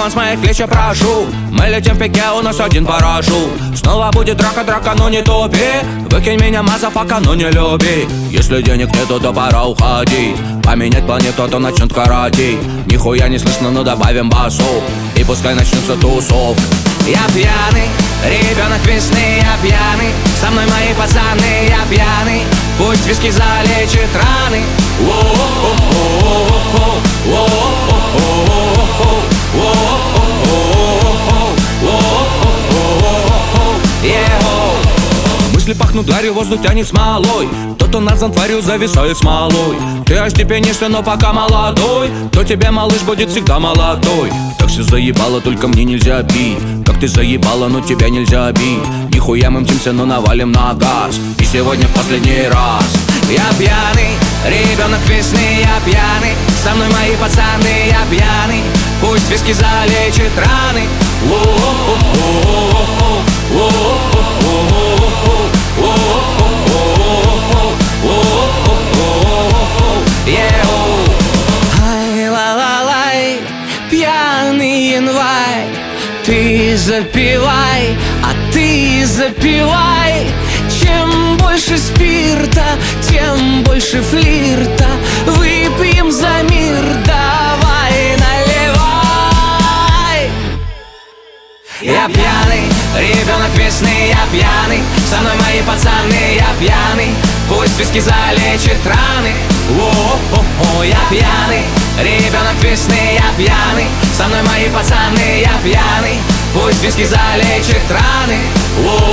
с моих плеч я прошу. Мы летим в пике, у нас один парашют. Снова будет драка, но не тупи. Выкинь меня, мазафака, но не люби. Если денег нету, то пора уходить. Поменять планету, то начнет каратить. Нихуя не слышно, но добавим басов. И пускай начнется тусов. Я пьяный, ребенок весны, я пьяный. Со мной мои пацаны, я пьяный. Пусть виски залечит раны. Мысли пахнут гарью, воздух тянет смолой. Кто-то нас затворил, зависает смолой. Ты остепенишься, но пока молодой. То тебе, малыш, будет всегда молодой. Так все заебало, только мне нельзя пить. Как ты заебала, но тебя нельзя бить. Нихуя мы мчимся, но навалим на газ. И сегодня в последний раз. Я пьяный, ребенок весны, я пьяный. Со мной мои пацаны, я пьяный. Пусть виски залечит раны. Ай-ла-ла-лай, пьяный январь. Ты запивай, а ты запивай. Чем больше спирта, тем больше флирта. Выпьем за мир, давай наливай. Я пьяный, ребенок весны, я пьяный. Со мной мои пацаны, я пьяный. Пусть виски залечит раны. О-о-о, я пьяный, ребенок весны, я пьяный. Со мной мои пацаны, я пьяный. Пусть виски залечит раны.